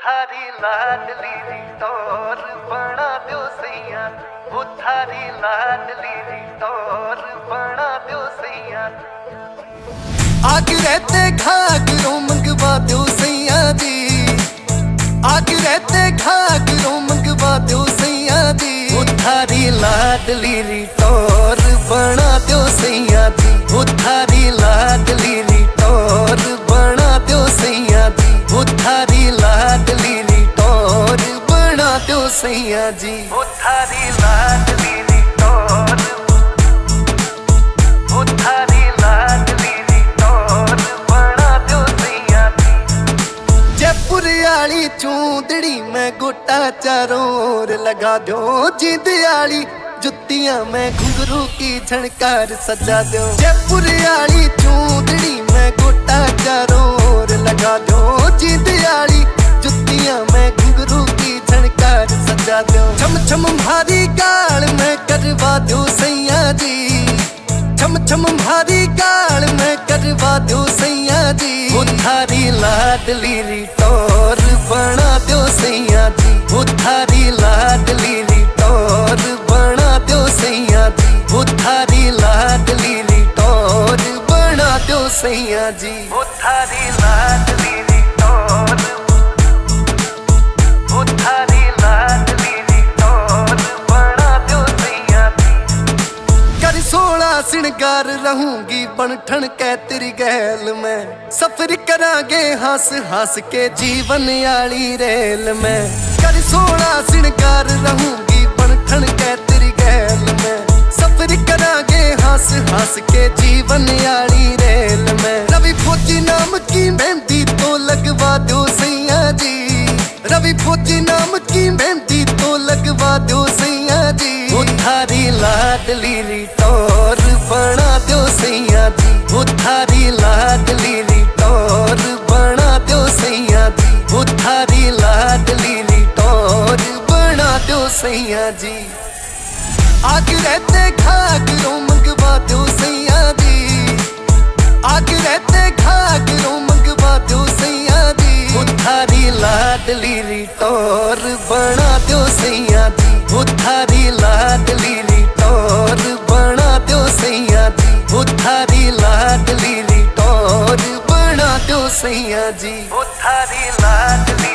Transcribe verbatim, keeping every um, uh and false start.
थारी लाडली री टोर बना दो सैया, वो थारी लाडली री टोर बना दो सैया। आग रहते घाघरों मंगवा दो सैया जी, आग रहते घाघरों मंगवा दो सैया जी। वो थारी लाडली री टोर बना दो सैया जी, वो थारी लाडली री टोर बना दो सैया जी, वो थारी लाडली री टोर बना दो सैया जी। वो थारी लाडली री टोर, वो थारी लाडली री टोर बना दो सैया जी। जयपुर आली चूंदड़ी में गोटा चारों ओर लगा दो, जिंद आली जुतियां में घुंघरू की झनकार सजा दो। जयपुर आली चूंदड़ी में गोटा चारों ओर लगा दो, जिंद आली जुतियां में घुंघरू की झनकार सजा दो। छम छम भारी गाल में करवा दो सैया जी, छम छम भारी गाल में करवा दो सैया जी। वो थारी लाडली री टोर बना दो सैया जी, वो थारी लाडली री टोर बना दो सैया जी, वो थारी लाडली री टोर बना दो सैया जी। वो थारी लाडली री टोर, वो थारी लाडली री टोर बना दो सैया जी। कर सोला सिंगार रहूंगी बनठन कै तेरी गैल में, सफर करांगे हंस हंस के जीवन आली रेल में। कर सोला सिंगार रहूंगी बनठन कै तेरी गैल में, सफर करांगे हंस हंस के जीवन आली रेल में। रवि फौजी नाम की मेहंदी तो लगवा दो सैया जी, रवि फौजी नाम की मेहंदी तो लगवा दो सैया जी। वो थारी लाडली री टोर बना दो सैया जी, वो थारी लाडली री टोर बना दो सैया जी, वो थारी लाडली री टोर बना दो सैया जी। आग रहते घाघरों मंगवा दो सैया जी, आग रहते घाघरों मंगवा दो सैया जी। वो थारी लाडली री टोर बना दो सैया जी, वो थारी लाडली री टोर बना दो सैया जी, वो थारी लाडली री टोर बना दो सैया जी। वो थारी लाडली